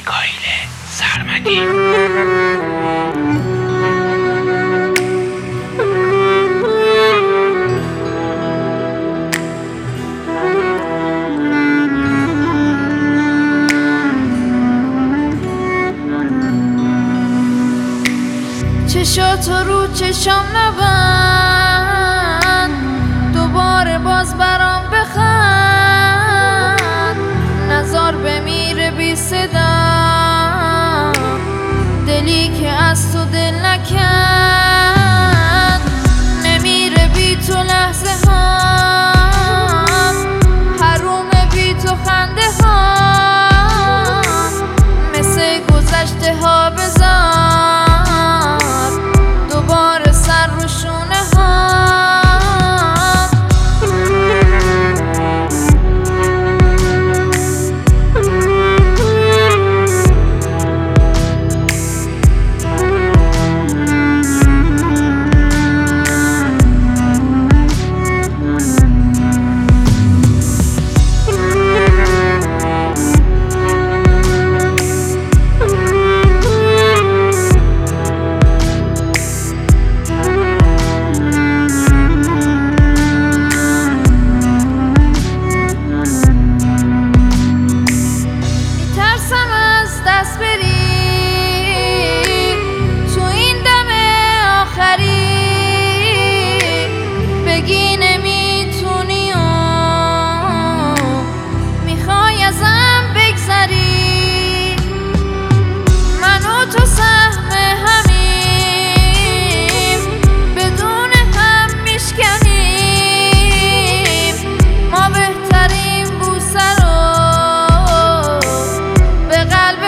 میکائیل سرمدی. چشاتو رو چشام نبند، دوباره باز برام بخند. نزار بمیره بی صدا، دلی که از تو دل نکند. نمیره بی تو لحظه ها، حرومه بی تو خنده ها. مثل گذشته ها بذار دوباره سر رو شونه ها. دست بری تو این دم آخری، بگی نمیتونی و میخوای ازم بگذری. من و تو سهم همیم، بدون هم میشکنیم. ما بهترین بوسه رو به قلب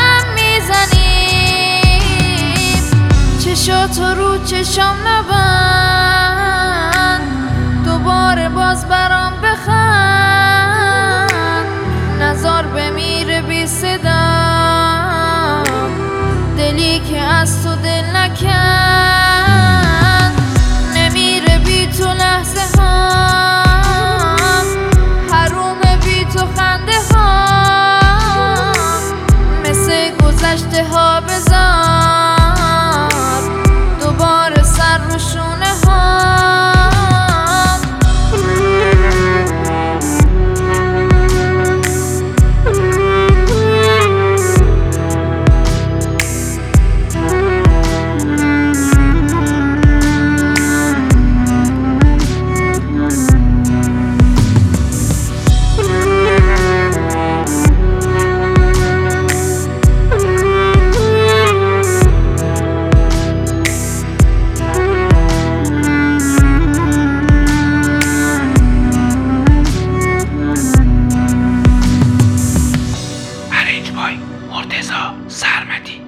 چشاتو رو چشام نبند، دوباره باز برام بخند. نزار بمیره بی صدا، دلی که از تو دل نکند. نمیره بی تو لحظه ها، حرومه بی تو خنده ها. مثل گذشته ها بذار دوباره سر رو شونه ها. مرتضی سرمدی.